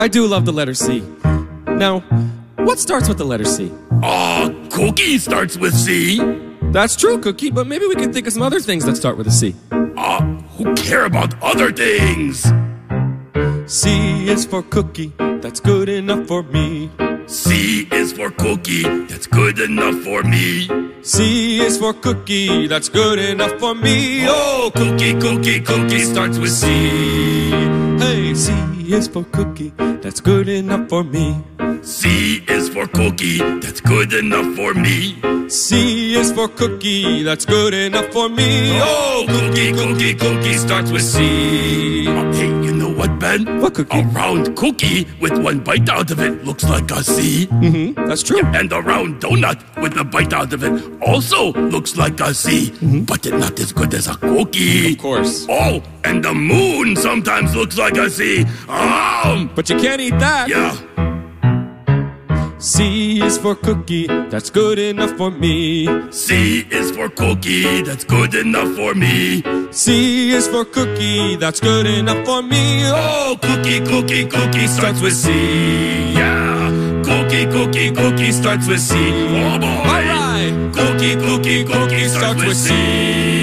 I do love the letter C. Now, what starts with the letter C? Cookie starts with C. That's true, Cookie, but maybe we can think of some other things that start with a C. Who care about other things? C is for cookie, that's good enough for me. C is for cookie, that's good enough for me. C is for cookie, that's good enough for me. Oh, cookie, cookie, cookie starts with C. Hey, C is for cookie, that's good enough for me. C is for cookie, that's good enough for me. C is for cookie, that's good enough for me. Oh, cookie, cookie, cookie starts with C. Hey, you know what, Ben? What cookie? A round cookie with one bite out of it looks like a C. That's true. And a round donut with a bite out of it also looks like a C. But it's not as good as a cookie. Of course. Oh, and the moon sometimes looks like a C. But you can't eat that. Yeah. C is for cookie, that's good enough for me. C is for cookie, that's good enough for me. C is for cookie, that's good enough for me. Oh, cookie, cookie, cookie starts with C. Yeah. Cookie, cookie, cookie starts with C. Oh boy. All right. Cookie, cookie, cookie starts with C.